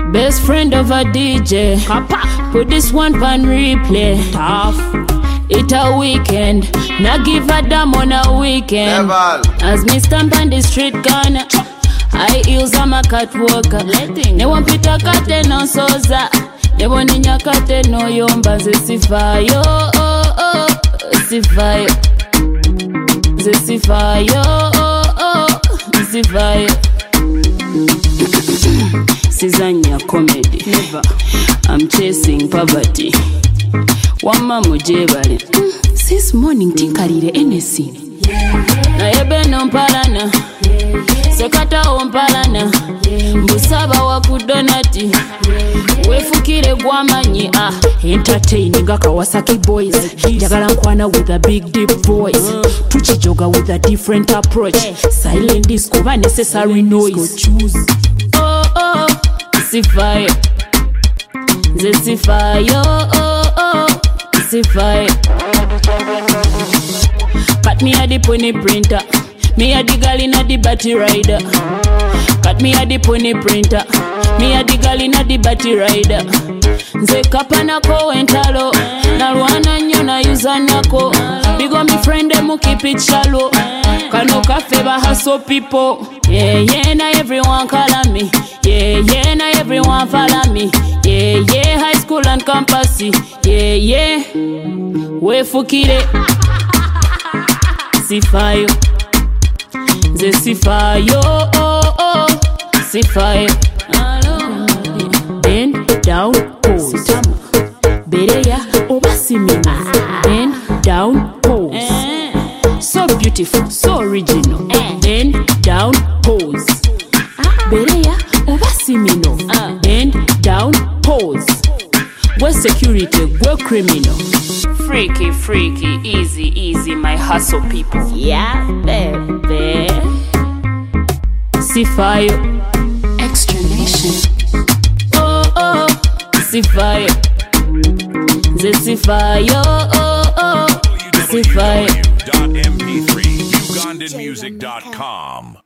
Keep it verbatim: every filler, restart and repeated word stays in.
Best friend of a D J. Put this one pan replay. Tough. It a weekend. Now give a damn on a weekend. Level. As me stamp on the street corner, I use a my catwalker. Ne want pita kate no soza. Ne want ninya kate no yomba. Ze sifayo, oh oh, sifayo. Ze sifayo, oh oh, sifayo. Sizanya comedy. Never. I'm chasing poverty. Wama mujebale. Since morning tinkalire N.S.C. Na yebe no mpalana. Sekata ompalana. Mbusaba wakudonati. Wefukire gwamanyi. Ah, entertaining Kawasaki boys. Jagala nkwana with a big deep voice. Tuchijoga with a different approach. Silent disco ba necessary noise. Choose. Oh oh, sifayo. Ze sifayo. Oh oh, sifayo. Cut me a the pony printer. Me a the girl in a the batty rider. Cut me a the pony printer. Me a the girl in a the batty rider. Nze kapana ko entalo. Na luana nyo na yuza nako. Big on me friend them keep it shallow. Kano cafe ba hustle people. Yeah yeah na everyone call on me. Yeah yeah na everyone follow me. Yeah yeah high school and campus. Yeah yeah. We fukire. Sifayo. Ze sifayo, oh oh, sifayo. Bend down, pose. Bereya, obasimina. Bend down, pose. So beautiful, so original. Bend down, pose. Bereya, obasimino. Bend down, pose. We're security, we're criminal. Freaky, freaky, easy, easy, my hustle people. Yeah, baby. Sifayo. Extra Nation. Oh, oh, sifayo. Ze sifayo, oh, oh, sifayo. w w w dot m p three ugandan music dot com